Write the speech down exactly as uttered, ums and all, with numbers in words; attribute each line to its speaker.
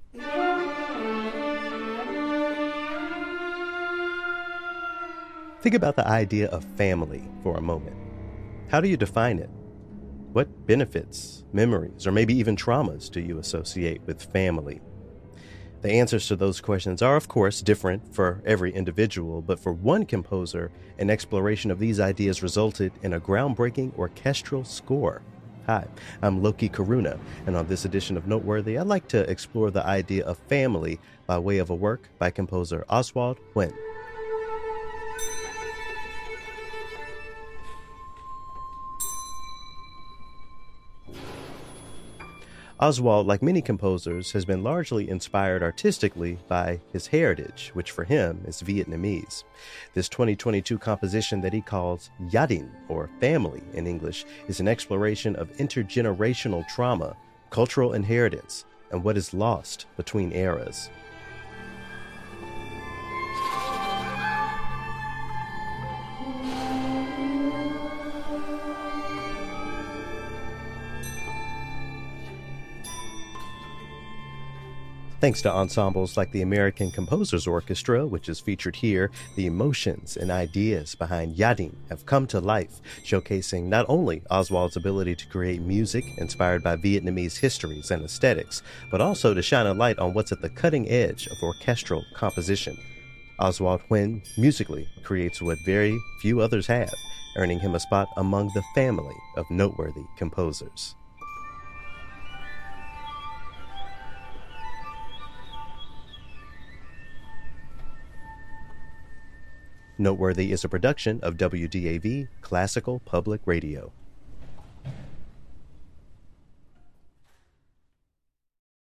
Speaker 1: Think about the idea of family for a moment. How do you define it? What benefits, memories, or maybe even traumas do you associate with family? The answers to those questions are, of course, different for every individual, but for one composer, an exploration of these ideas resulted in a groundbreaking orchestral score. Hi, I'm Loki Karuna, and on this edition of Noteworthy, I'd like to explore the idea of family by way of a work by composer Oswald Nguyen. Oswald, like many composers, has been largely inspired artistically by his heritage, which for him is Vietnamese. This twenty twenty-two composition that he calls Gia đình, or family in English, is an exploration of intergenerational trauma, cultural inheritance, and what is lost between eras. Thanks to ensembles like the American Composers Orchestra, which is featured here, the emotions and ideas behind Gia đình have come to life, showcasing not only Oswald's ability to create music inspired by Vietnamese histories and aesthetics, but also to shine a light on what's at the cutting edge of orchestral composition. Oswald Nguyen musically creates what very few others have, earning him a spot among the family of noteworthy composers. Noteworthy is a production of W D A V Classical Public Radio.